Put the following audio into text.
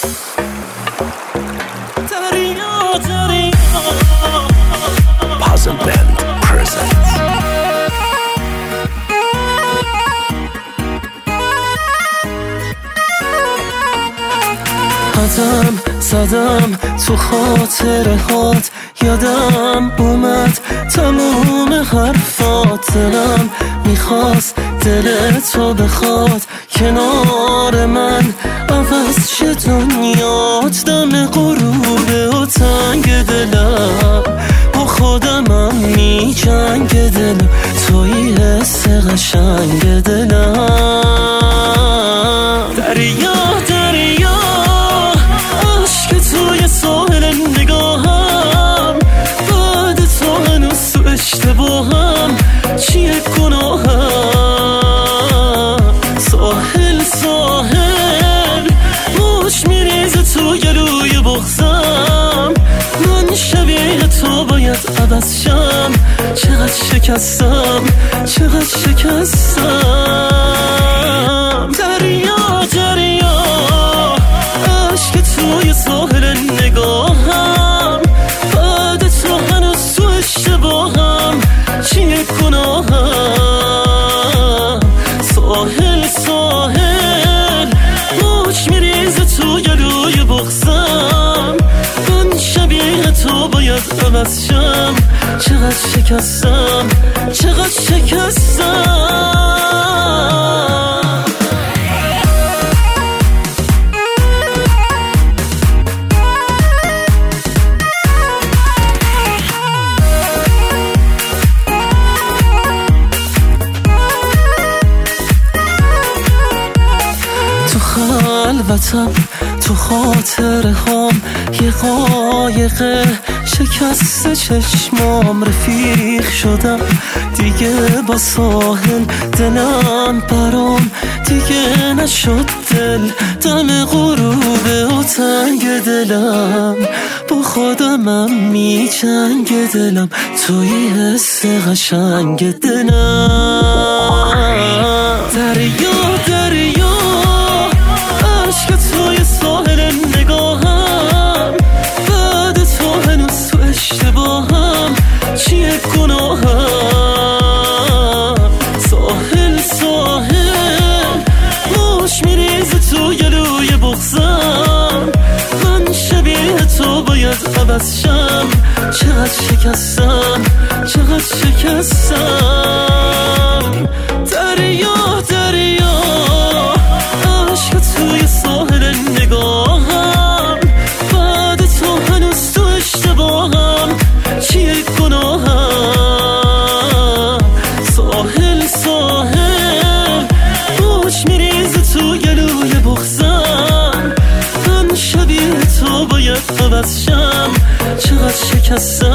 Puzzle Band presents قدم زدم تو خاطره هات، یادم اومد تموم حرفات. دلم میخواست دل تو بخواد کنار من، عوض شه دنیات. دم غروبه و تنگ دلم با خودمم میجنگ دلم، توی حس قشنگ دلم. دریا دریا عشق توی ساحل نگاهم، بعد تو هنوز تو اشتباهم. چیه گناهم؟ ساحل ساحل موج میریزه تو گلوی بغزم. من شبیه تو باید عوض شم، چقدر شکستم چقدر شکستم. دریا دریا عشق توی ساحل نگاهم، بعد تو هنوز تو اشتباهم. چیه گناهم؟ ساحل ساحل موج میریزه تو گلوی بغزم. من شبیه تو باید عوض شم، چقدر شکستم چقدر شکستم. تو خلوتم تو خاطره هام، یه قایق شکست چشمام. رفیق شدم دیگه با ساحل، دلم برام دیگه نشد دل. دم غروبه و تنگ دلم با خودمم میجنگ دلم، توی حس قشنگ دلم. دریا دریا عشق توی ساحل نگاهم، بعد تو هنوز تو اشتباهم. چیه گناهم؟ ساحل ساحل موج میریزه تو گلوی بغزم. من شبیه تو باید عوض شم، چقدر شکستم چقدر شکستم. دریا دریا عشق توی ساحل نگاهم، بعد تو هنوز تو اشتباهم. چیه گناهم؟ ساحل ساحل موج میریزه تو گلوی بغزم. من شبیه تو باید عوض شم، چقدر شکستم